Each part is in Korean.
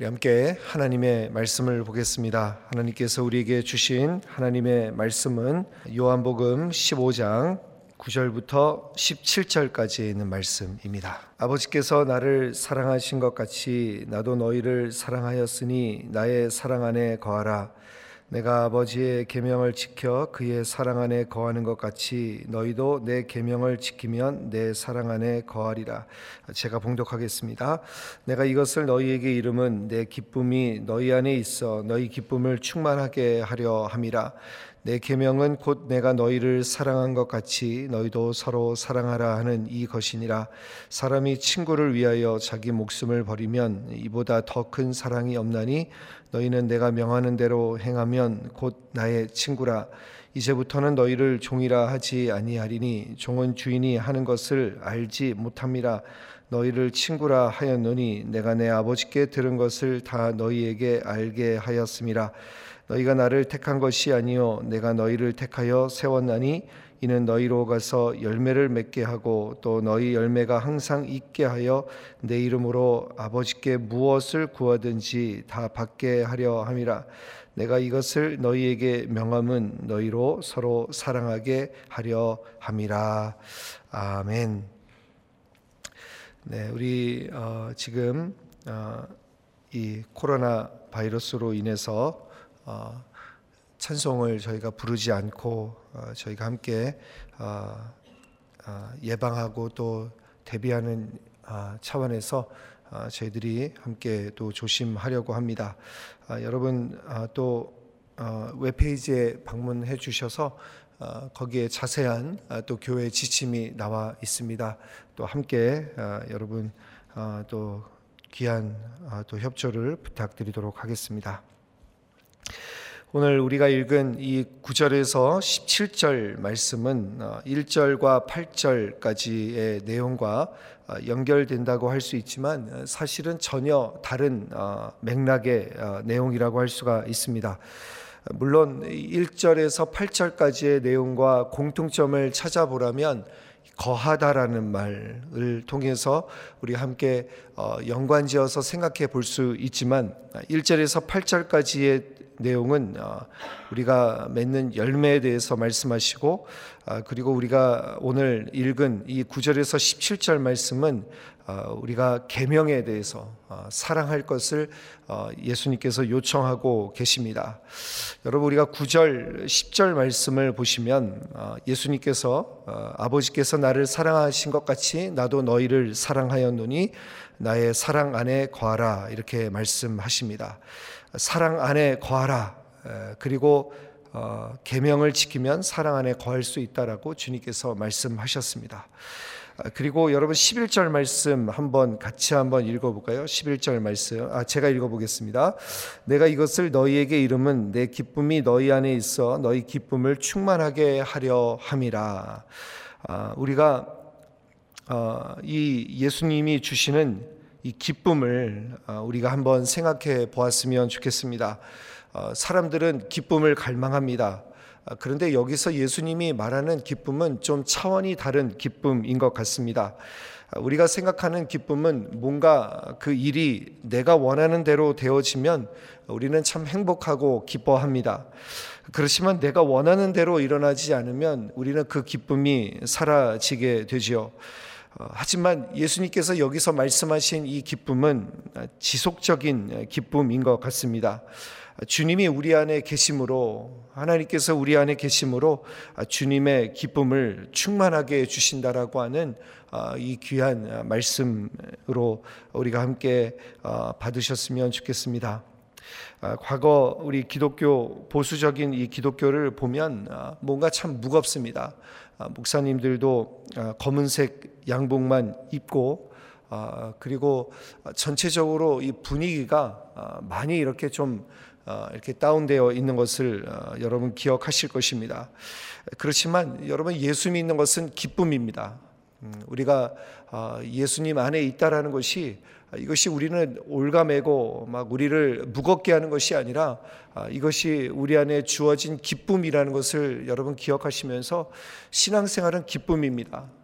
우리 함께 하나님의 말씀을 보겠습니다. 하나님께서 우리에게 주신 하나님의 말씀은 요한복음 15장 9절부터 17절까지에 있는 말씀입니다. 아버지께서 나를 사랑하신 것 같이 나도 너희를 사랑하였으니 나의 사랑 안에 거하라. 내가 아버지의 계명을 지켜 그의 사랑 안에 거하는 것 같이 너희도 내 계명을 지키면 내 사랑 안에 거하리라. 제가 봉독하겠습니다. 내가 이것을 너희에게 이름은 내 기쁨이 너희 안에 있어 너희 기쁨을 충만하게 하려 함이라. 내 계명은 곧 내가 너희를 사랑한 것 같이 너희도 서로 사랑하라 하는 이 것이니라. 사람이 친구를 위하여 자기 목숨을 버리면 이보다 더 큰 사랑이 없나니 너희는 내가 명하는 대로 행하면 곧 나의 친구라. 이제부터는 너희를 종이라 하지 아니하리니 종은 주인이 하는 것을 알지 못함이라. 너희를 친구라 하였노니 내가 내 아버지께 들은 것을 다 너희에게 알게 하였음이라. 너희가 나를 택한 것이 아니요 내가 너희를 택하여 세웠나니 이는 너희로 가서 열매를 맺게 하고 또 너희 열매가 항상 있게 하여 내 이름으로 아버지께 무엇을 구하든지 다 받게 하려 함이라. 내가 이것을 너희에게 명함은 너희로 서로 사랑하게 하려 함이라. 아멘. 네, 우리 지금 이 코로나 바이러스로 인해서 찬송을 저희가 부르지 않고 저희가 함께 예방하고 또 대비하는 차원에서 저희들이 함께 또 조심하려고 합니다. 여러분 또 웹페이지에 방문해 주셔서 거기에 자세한 또 교회 지침이 나와 있습니다. 또 함께 여러분 또 귀한 또 협조를 부탁드리도록 하겠습니다. 오늘 우리가 읽은 이 9절에서 17절 말씀은 1절과 8절까지의 내용과 연결된다고 할 수 있지만 사실은 전혀 다른 맥락의 내용이라고 할 수가 있습니다. 물론 1절에서 8절까지의 내용과 공통점을 찾아보라면 거하다라는 말을 통해서 우리 함께 연관지어서 생각해 볼 수 있지만 1절에서 8절까지의 내용은 우리가 맺는 열매에 대해서 말씀하시고 그리고 우리가 오늘 읽은 이 9절에서 17절 말씀은 우리가 계명에 대해서 사랑할 것을 예수님께서 요청하고 계십니다. 여러분 우리가 9절 10절 말씀을 보시면 예수님께서 아버지께서 나를 사랑하신 것 같이 나도 너희를 사랑하였노니 나의 사랑 안에 거하라 이렇게 말씀하십니다. 사랑 안에 거하라. 그리고 계명을 지키면 사랑 안에 거할 수 있다라고 주님께서 말씀하셨습니다. 그리고 여러분 11절 말씀 같이 한번 읽어볼까요? 11절 말씀 제가 읽어보겠습니다. 내가 이것을 너희에게 이름은 내 기쁨이 너희 안에 있어 너희 기쁨을 충만하게 하려 함이라. 우리가 이 예수님이 주시는 이 기쁨을 우리가 한번 생각해 보았으면 좋겠습니다. 사람들은 기쁨을 갈망합니다. 그런데 여기서 예수님이 말하는 기쁨은 좀 차원이 다른 기쁨인 것 같습니다. 우리가 생각하는 기쁨은 뭔가 그 일이 내가 원하는 대로 되어지면 우리는 참 행복하고 기뻐합니다. 그렇지만 내가 원하는 대로 일어나지 않으면 우리는 그 기쁨이 사라지게 되지요. 하지만 예수님께서 여기서 말씀하신 이 기쁨은 지속적인 기쁨인 것 같습니다. 주님이 우리 안에 계심으로 하나님께서 우리 안에 계심으로 주님의 기쁨을 충만하게 주신다라고 하는 이 귀한 말씀으로 우리가 함께 받으셨으면 좋겠습니다. 과거 우리 기독교 보수적인 이 기독교를 보면 뭔가 참 무겁습니다. 목사님들도 검은색 양복만 입고 그리고 전체적으로 이 분위기가 많이 이렇게 좀 이렇게 다운되어 있는 것을 여러분 기억하실 것입니다. 그렇지만 여러분 예수 믿는 것은 기쁨입니다. 우리가 예수님 안에 있다라는 것이 이것이 우리는 올가매고 막 우리를 무겁게 하는 것이 아니라 이것이 우리 안에 주어진 기쁨이라는 것을 여러분 기억하시면서 신앙생활은 기쁨입니다.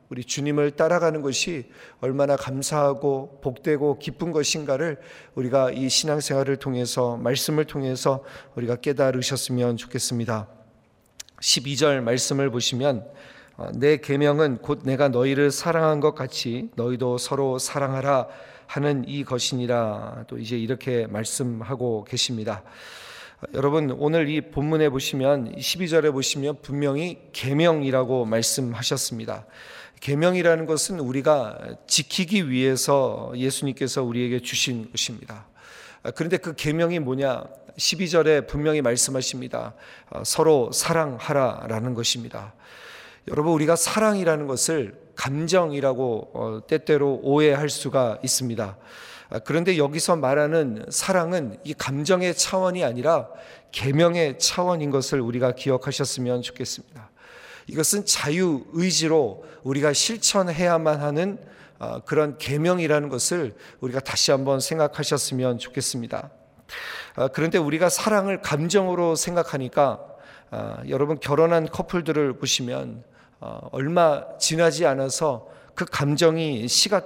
우리 주님을 따라가는 것이 얼마나 감사하고 복되고 기쁜 것인가를 우리가 이 신앙생활을 통해서, 말씀을 통해서 우리가 깨달으셨으면 좋겠습니다. 12절 말씀을 보시면 내 계명은 곧 내가 너희를 사랑한 것 같이 너희도 서로 사랑하라 하는 이 것이니라. 또 이제 이렇게 말씀하고 계십니다. 여러분, 오늘 이 본문에 보시면 12절에 보시면 분명히 계명이라고 말씀하셨습니다. 계명이라는 것은 우리가 지키기 위해서 예수님께서 우리에게 주신 것입니다. 그런데 그 계명이 뭐냐? 12절에 분명히 말씀하십니다. 서로 사랑하라라는 것입니다. 여러분, 우리가 사랑이라는 것을 감정이라고 때때로 오해할 수가 있습니다. 그런데 여기서 말하는 사랑은 이 감정의 차원이 아니라 계명의 차원인 것을 우리가 기억하셨으면 좋겠습니다. 이것은 자유의지로 우리가 실천해야만 하는 그런 계명이라는 것을 우리가 다시 한번 생각하셨으면 좋겠습니다. 그런데 우리가 사랑을 감정으로 생각하니까 여러분, 결혼한 커플들을 보시면 얼마 지나지 않아서 그 감정이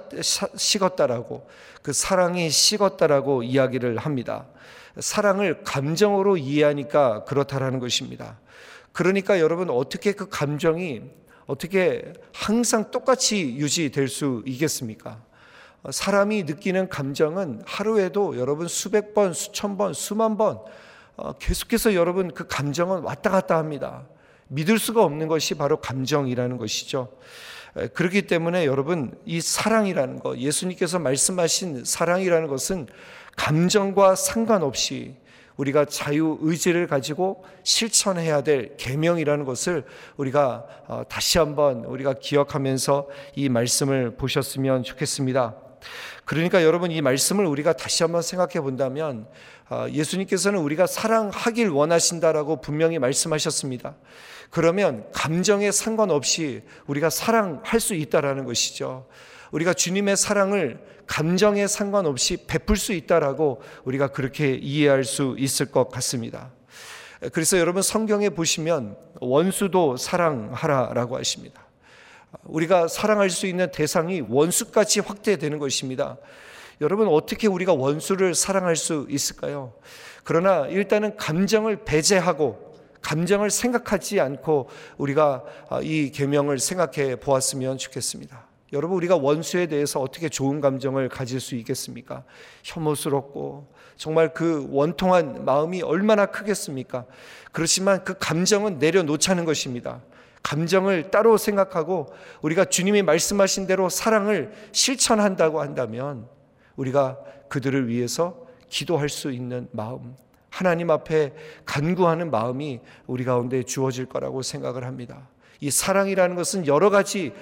식었다라고, 그 사랑이 식었다라고 이야기를 합니다. 사랑을 감정으로 이해하니까 그렇다라는 것입니다. 그러니까 여러분, 어떻게 그 감정이 어떻게 항상 똑같이 유지될 수 있겠습니까? 사람이 느끼는 감정은 하루에도 여러분 수백 번, 수천 번, 수만 번 계속해서 여러분 그 감정은 왔다 갔다 합니다. 믿을 수가 없는 것이 바로 감정이라는 것이죠. 그렇기 때문에 여러분, 이 사랑이라는 것, 예수님께서 말씀하신 사랑이라는 것은 감정과 상관없이 우리가 자유의지를 가지고 실천해야 될 계명이라는 것을 우리가 다시 한번 우리가 기억하면서 이 말씀을 보셨으면 좋겠습니다. 그러니까 여러분, 이 말씀을 우리가 다시 한번 생각해 본다면 예수님께서는 우리가 사랑하길 원하신다라고 분명히 말씀하셨습니다. 그러면 감정에 상관없이 우리가 사랑할 수 있다라는 것이죠. 우리가 주님의 사랑을 감정에 상관없이 베풀 수 있다라고 우리가 그렇게 이해할 수 있을 것 같습니다. 그래서 여러분, 성경에 보시면 원수도 사랑하라라고 하십니다. 우리가 사랑할 수 있는 대상이 원수까지 확대되는 것입니다. 여러분, 어떻게 우리가 원수를 사랑할 수 있을까요? 그러나 일단은 감정을 배제하고 감정을 생각하지 않고 우리가 이 계명을 생각해 보았으면 좋겠습니다. 여러분, 우리가 원수에 대해서 어떻게 좋은 감정을 가질 수 있겠습니까? 혐오스럽고 정말 그 원통한 마음이 얼마나 크겠습니까? 그렇지만 그 감정은 내려놓자는 것입니다. 감정을 따로 생각하고 우리가 주님이 말씀하신 대로 사랑을 실천한다고 한다면 우리가 그들을 위해서 기도할 수 있는 마음, 하나님 앞에 간구하는 마음이 우리 가운데 주어질 거라고 생각을 합니다. 이 사랑이라는 것은 여러 가지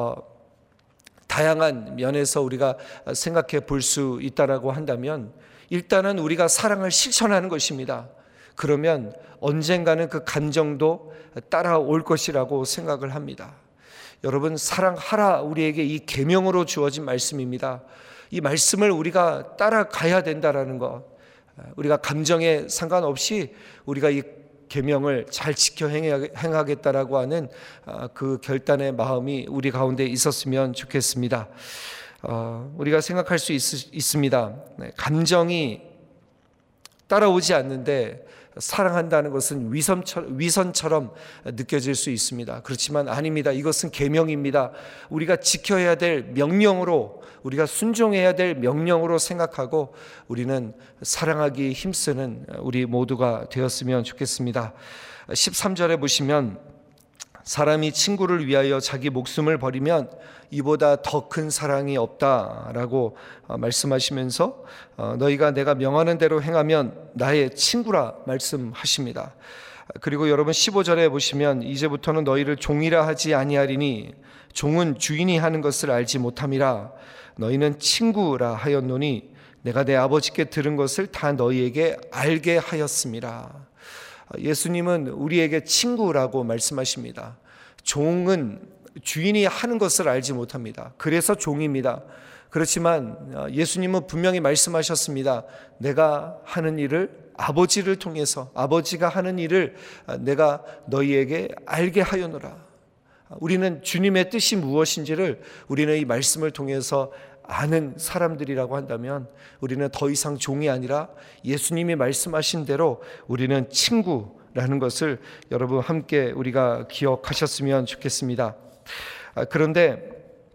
다양한 면에서 우리가 생각해 볼 수 있다라고 한다면 일단은 우리가 사랑을 실천하는 것입니다. 그러면 언젠가는 그 감정도 따라올 것이라고 생각을 합니다. 여러분, 사랑하라, 우리에게 이 계명으로 주어진 말씀입니다. 이 말씀을 우리가 따라가야 된다라는 것, 우리가 감정에 상관없이 우리가 이 계명을 잘 지켜 행하겠다라고 하는 그 결단의 마음이 우리 가운데 있었으면 좋겠습니다. 우리가 생각할 수 있습니다. 감정이 따라오지 않는데 사랑한다는 것은 위선처럼 느껴질 수 있습니다. 그렇지만 아닙니다. 이것은 계명입니다. 우리가 지켜야 될 명령으로, 우리가 순종해야 될 명령으로 생각하고 우리는 사랑하기 힘쓰는 우리 모두가 되었으면 좋겠습니다. 13절에 보시면 사람이 친구를 위하여 자기 목숨을 버리면 이보다 더 큰 사랑이 없다라고 말씀하시면서 너희가 내가 명하는 대로 행하면 나의 친구라 말씀하십니다. 그리고 여러분 15절에 보시면 이제부터는 너희를 종이라 하지 아니하리니 종은 주인이 하는 것을 알지 못함이라 너희는 친구라 하였노니 내가 내 아버지께 들은 것을 다 너희에게 알게 하였음이라. 예수님은 우리에게 친구라고 말씀하십니다. 종은 주인이 하는 것을 알지 못합니다. 그래서 종입니다. 그렇지만 예수님은 분명히 말씀하셨습니다. 내가 하는 일을 아버지를 통해서, 아버지가 하는 일을 내가 너희에게 알게 하여노라. 우리는 주님의 뜻이 무엇인지를 우리는 이 말씀을 통해서 아는 사람들이라고 한다면 우리는 더 이상 종이 아니라 예수님이 말씀하신 대로 우리는 친구라는 것을 여러분 함께 우리가 기억하셨으면 좋겠습니다. 그런데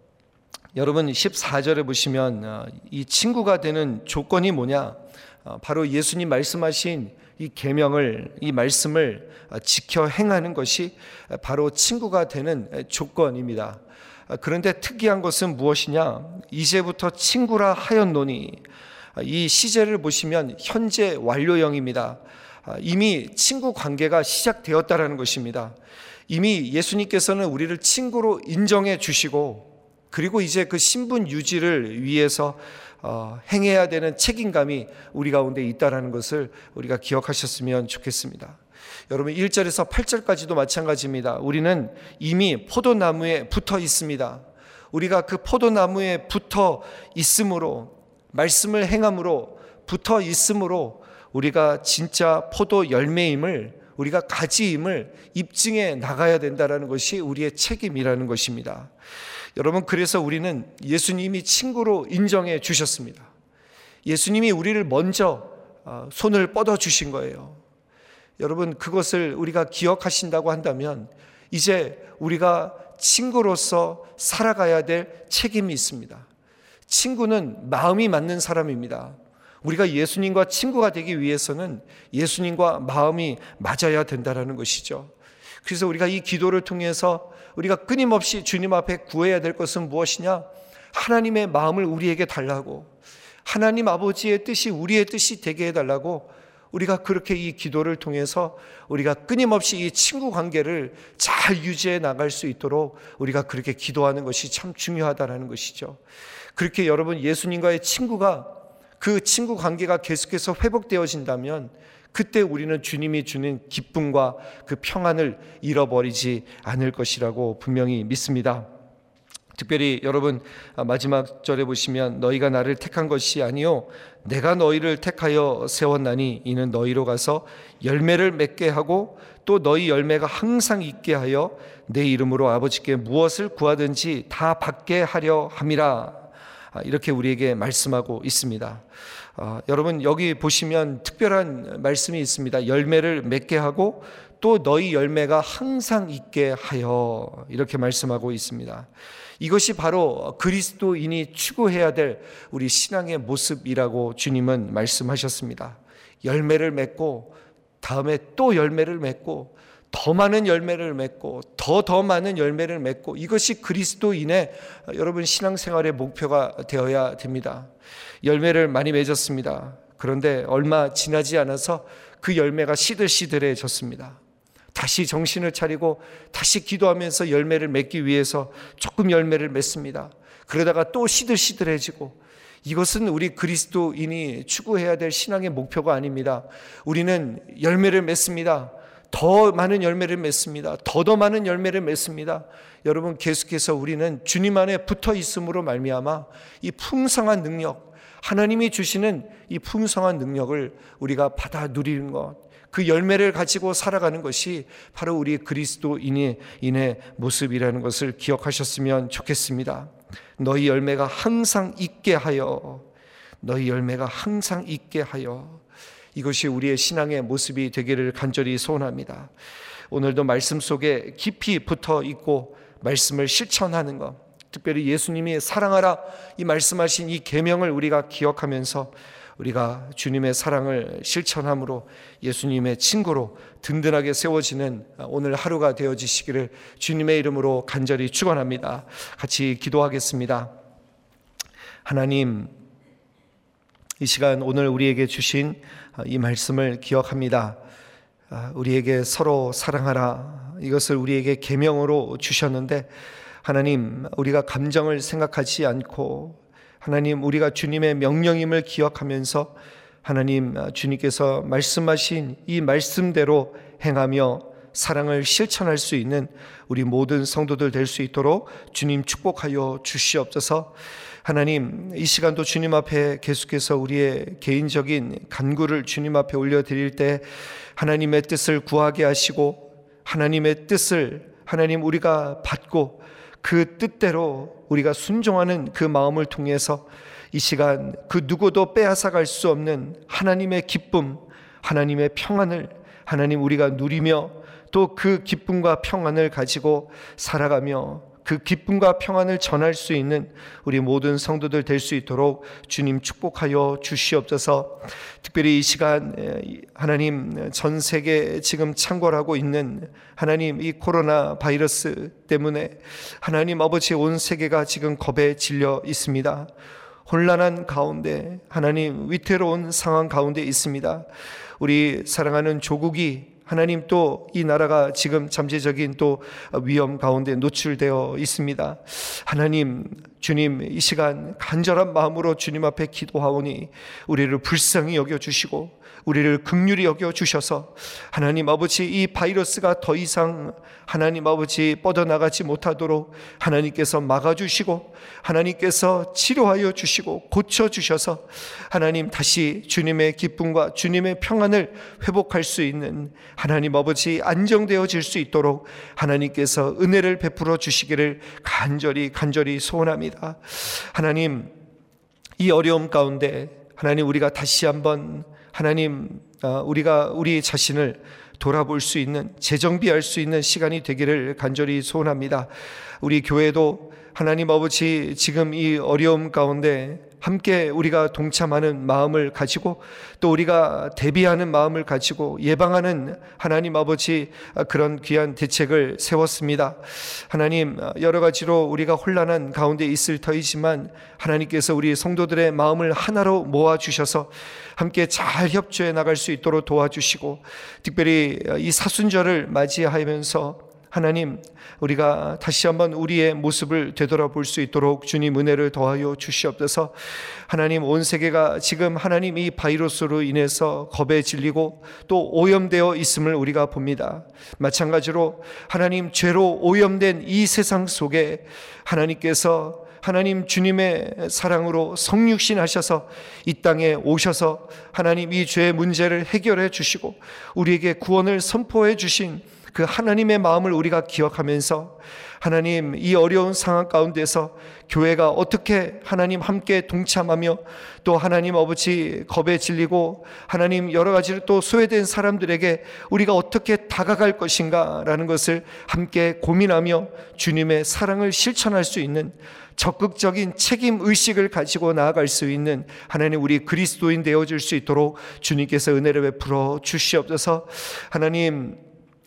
여러분 14절에 보시면 이 친구가 되는 조건이 뭐냐? 바로 예수님 말씀하신 이 계명을, 이 말씀을 지켜 행하는 것이 바로 친구가 되는 조건입니다. 그런데 특이한 것은 무엇이냐? 이제부터 친구라 하였노니, 이 시제를 보시면 현재 완료형입니다. 이미 친구 관계가 시작되었다라는 것입니다. 이미 예수님께서는 우리를 친구로 인정해 주시고, 그리고 이제 그 신분 유지를 위해서 행해야 되는 책임감이 우리 가운데 있다는 것을 우리가 기억하셨으면 좋겠습니다. 여러분 1절에서 8절까지도 마찬가지입니다. 우리는 이미 포도나무에 붙어 있습니다. 우리가 그 포도나무에 붙어 있음으로, 말씀을 행함으로, 붙어 있음으로 우리가 진짜 포도 열매임을, 우리가 가지임을 입증해 나가야 된다는 것이 우리의 책임이라는 것입니다. 여러분, 그래서 우리는 예수님이 친구로 인정해 주셨습니다. 예수님이 우리를 먼저 손을 뻗어 주신 거예요. 여러분, 그것을 우리가 기억하신다고 한다면 이제 우리가 친구로서 살아가야 될 책임이 있습니다. 친구는 마음이 맞는 사람입니다. 우리가 예수님과 친구가 되기 위해서는 예수님과 마음이 맞아야 된다는 것이죠. 그래서 우리가 이 기도를 통해서 우리가 끊임없이 주님 앞에 구해야 될 것은 무엇이냐? 하나님의 마음을 우리에게 달라고, 하나님 아버지의 뜻이 우리의 뜻이 되게 해달라고, 우리가 그렇게 이 기도를 통해서 우리가 끊임없이 이 친구 관계를 잘 유지해 나갈 수 있도록 우리가 그렇게 기도하는 것이 참 중요하다는 것이죠. 그렇게 여러분 예수님과의 친구가, 그 친구 관계가 계속해서 회복되어진다면 그때 우리는 주님이 주는 기쁨과 그 평안을 잃어버리지 않을 것이라고 분명히 믿습니다. 특별히 여러분 마지막 절에 보시면 너희가 나를 택한 것이 아니요 내가 너희를 택하여 세웠나니 이는 너희로 가서 열매를 맺게 하고 또 너희 열매가 항상 있게 하여 내 이름으로 아버지께 무엇을 구하든지 다 받게 하려 함이라. 이렇게 우리에게 말씀하고 있습니다. 여러분 여기 보시면 특별한 말씀이 있습니다. 열매를 맺게 하고 또 너희 열매가 항상 있게 하여, 이렇게 말씀하고 있습니다. 이것이 바로 그리스도인이 추구해야 될 우리 신앙의 모습이라고 주님은 말씀하셨습니다. 열매를 맺고 다음에 또 열매를 맺고 더 많은 열매를 맺고 더 많은 열매를 맺고, 이것이 그리스도인의 여러분 신앙생활의 목표가 되어야 됩니다. 열매를 많이 맺었습니다. 그런데 얼마 지나지 않아서 그 열매가 시들시들해졌습니다. 다시 정신을 차리고 다시 기도하면서 열매를 맺기 위해서 조금 열매를 맺습니다. 그러다가 또 시들시들해지고, 이것은 우리 그리스도인이 추구해야 될 신앙의 목표가 아닙니다. 우리는 열매를 맺습니다. 더 많은 열매를 맺습니다. 더 많은 열매를 맺습니다. 여러분 계속해서 우리는 주님 안에 붙어 있음으로 말미암아 이 풍성한 능력, 하나님이 주시는 이 풍성한 능력을 우리가 받아 누리는 것, 그 열매를 가지고 살아가는 것이 바로 우리 그리스도인의 모습이라는 것을 기억하셨으면 좋겠습니다. 너희 열매가 항상 있게 하여, 너희 열매가 항상 있게 하여, 이것이 우리의 신앙의 모습이 되기를 간절히 소원합니다. 오늘도 말씀 속에 깊이 붙어 있고 말씀을 실천하는 것, 특별히 예수님이 사랑하라 이 말씀하신 이 계명을 우리가 기억하면서 우리가 주님의 사랑을 실천함으로 예수님의 친구로 든든하게 세워지는 오늘 하루가 되어지시기를 주님의 이름으로 간절히 축원합니다. 같이 기도하겠습니다. 하나님, 이 시간 오늘 우리에게 주신 이 말씀을 기억합니다. 우리에게 서로 사랑하라, 이것을 우리에게 계명으로 주셨는데 하나님, 우리가 감정을 생각하지 않고 하나님, 우리가 주님의 명령임을 기억하면서 하나님, 주님께서 말씀하신 이 말씀대로 행하며 사랑을 실천할 수 있는 우리 모든 성도들 될 수 있도록 주님 축복하여 주시옵소서. 하나님, 이 시간도 주님 앞에 계속해서 우리의 개인적인 간구를 주님 앞에 올려드릴 때 하나님의 뜻을 구하게 하시고 하나님의 뜻을 하나님 우리가 받고 그 뜻대로 우리가 순종하는 그 마음을 통해서 이 시간 그 누구도 빼앗아갈 수 없는 하나님의 기쁨, 하나님의 평안을 하나님 우리가 누리며 또 그 기쁨과 평안을 가지고 살아가며 그 기쁨과 평안을 전할 수 있는 우리 모든 성도들 될 수 있도록 주님 축복하여 주시옵소서. 특별히 이 시간 하나님 전 세계 지금 창궐하고 있는 하나님 이 코로나 바이러스 때문에 하나님 아버지 온 세계가 지금 겁에 질려 있습니다. 혼란한 가운데 하나님 위태로운 상황 가운데 있습니다. 우리 사랑하는 조국이 하나님 또 이 나라가 지금 잠재적인 또 위험 가운데 노출되어 있습니다. 하나님 주님 이 시간 간절한 마음으로 주님 앞에 기도하오니 우리를 불쌍히 여겨주시고 우리를 긍휼히 여겨주셔서 하나님 아버지 이 바이러스가 더 이상 하나님 아버지 뻗어나가지 못하도록 하나님께서 막아주시고 하나님께서 치료하여 주시고 고쳐주셔서 하나님 다시 주님의 기쁨과 주님의 평안을 회복할 수 있는 하나님 아버지 안정되어질 수 있도록 하나님께서 은혜를 베풀어 주시기를 간절히 소원합니다. 하나님 이 어려움 가운데 하나님 우리가 다시 한번 하나님 우리가 우리 자신을 돌아볼 수 있는 재정비할 수 있는 시간이 되기를 간절히 소원합니다. 우리 교회도 하나님 아버지 지금 이 어려움 가운데 함께 우리가 동참하는 마음을 가지고 또 우리가 대비하는 마음을 가지고 예방하는 하나님 아버지 그런 귀한 대책을 세웠습니다. 하나님 여러 가지로 우리가 혼란한 가운데 있을 터이지만 하나님께서 우리 성도들의 마음을 하나로 모아주셔서 함께 잘 협조해 나갈 수 있도록 도와주시고 특별히 이 사순절을 맞이하면서 하나님 우리가 다시 한번 우리의 모습을 되돌아볼 수 있도록 주님 은혜를 더하여 주시옵소서. 하나님 온 세계가 지금 하나님 이 바이러스로 인해서 겁에 질리고 또 오염되어 있음을 우리가 봅니다. 마찬가지로 하나님 죄로 오염된 이 세상 속에 하나님께서 하나님 주님의 사랑으로 성육신 하셔서 이 땅에 오셔서 하나님 이 죄의 문제를 해결해 주시고 우리에게 구원을 선포해 주신 그 하나님의 마음을 우리가 기억하면서 하나님 이 어려운 상황 가운데서 교회가 어떻게 하나님 함께 동참하며 또 하나님 아버지 겁에 질리고 하나님 여러 가지로 또 소외된 사람들에게 우리가 어떻게 다가갈 것인가 라는 것을 함께 고민하며 주님의 사랑을 실천할 수 있는 적극적인 책임의식을 가지고 나아갈 수 있는 하나님 우리 그리스도인 되어질 수 있도록 주님께서 은혜를 베풀어 주시옵소서. 하나님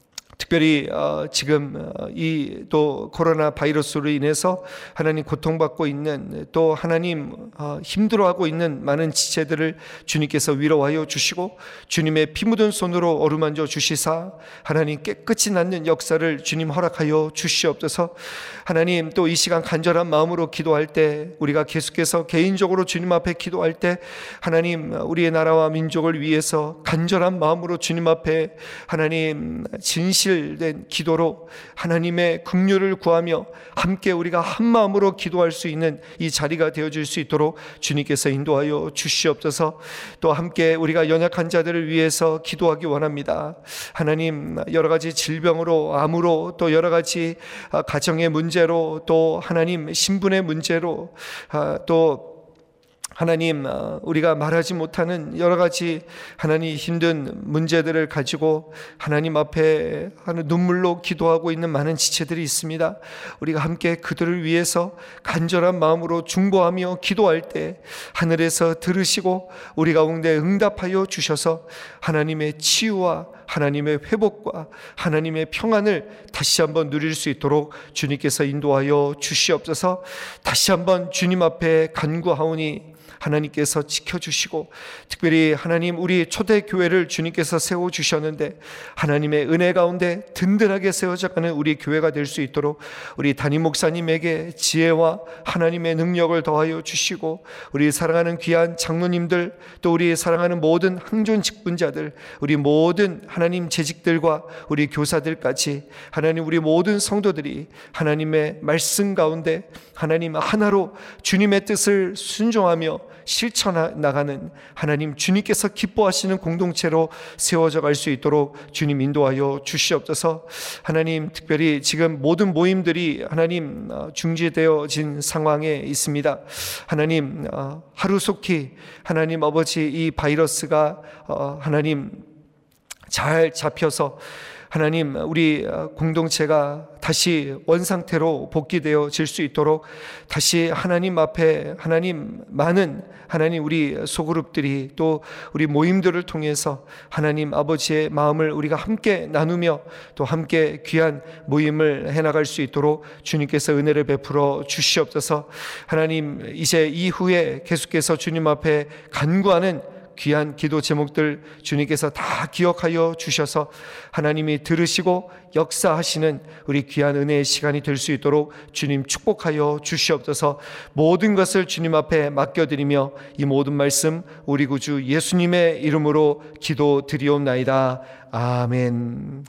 특별히 지금 이 또 코로나 바이러스로 인해서 하나님 고통받고 있는 또 하나님 힘들어하고 있는 많은 지체들을 주님께서 위로하여 주시고 주님의 피 묻은 손으로 어루만져 주시사 하나님 깨끗이 낫는 역사를 주님 허락하여 주시옵소서. 하나님 또 이 시간 간절한 마음으로 기도할 때 우리가 계속해서 개인적으로 주님 앞에 기도할 때 하나님 우리의 나라와 민족을 위해서 간절한 마음으로 주님 앞에 하나님 진실된 기도로 하나님의 긍휼을 구하며 함께 우리가 한 마음으로 기도할 수 있는 이 자리가 되어줄 수 있도록 주님께서 인도하여 주시옵소서. 또 함께 우리가 연약한 자들을 위해서 기도하기 원합니다. 하나님 여러 가지 질병으로 암으로 또 여러 가지 가정의 문제로 또 하나님 신분의 문제로 또 하나님 우리가 말하지 못하는 여러 가지 하나님 힘든 문제들을 가지고 하나님 앞에 눈물로 기도하고 있는 많은 지체들이 있습니다. 우리가 함께 그들을 위해서 간절한 마음으로 중보하며 기도할 때 하늘에서 들으시고 우리 가운데 응답하여 주셔서 하나님의 치유와 하나님의 회복과 하나님의 평안을 다시 한번 누릴 수 있도록 주님께서 인도하여 주시옵소서. 다시 한번 주님 앞에 간구하오니 하나님께서 지켜주시고 특별히 하나님 우리 초대교회를 주님께서 세워주셨는데 하나님의 은혜 가운데 든든하게 세워져가는 우리 교회가 될 수 있도록 우리 담임 목사님에게 지혜와 하나님의 능력을 더하여 주시고 우리 사랑하는 귀한 장로님들 또 우리 사랑하는 모든 항존 직분자들 우리 모든 하나님 재직들과 우리 교사들까지 하나님 우리 모든 성도들이 하나님의 말씀 가운데 하나님 하나로 주님의 뜻을 순종하며 실천해 나가는 하나님 주님께서 기뻐하시는 공동체로 세워져 갈 수 있도록 주님 인도하여 주시옵소서. 하나님 특별히 지금 모든 모임들이 하나님 중지되어진 상황에 있습니다. 하나님 하루속히 하나님 아버지 이 바이러스가 하나님 잘 잡혀서 하나님 우리 공동체가 다시 원상태로 복귀되어질 수 있도록 다시 하나님 앞에 하나님 많은 하나님 우리 소그룹들이 또 우리 모임들을 통해서 하나님 아버지의 마음을 우리가 함께 나누며 또 함께 귀한 모임을 해나갈 수 있도록 주님께서 은혜를 베풀어 주시옵소서. 하나님 이제 이후에 계속해서 주님 앞에 간구하는 귀한 기도 제목들 주님께서 다 기억하여 주셔서 하나님이 들으시고 역사하시는 우리 귀한 은혜의 시간이 될 수 있도록 주님 축복하여 주시옵소서. 모든 것을 주님 앞에 맡겨드리며 이 모든 말씀 우리 구주 예수님의 이름으로 기도드리옵나이다. 아멘.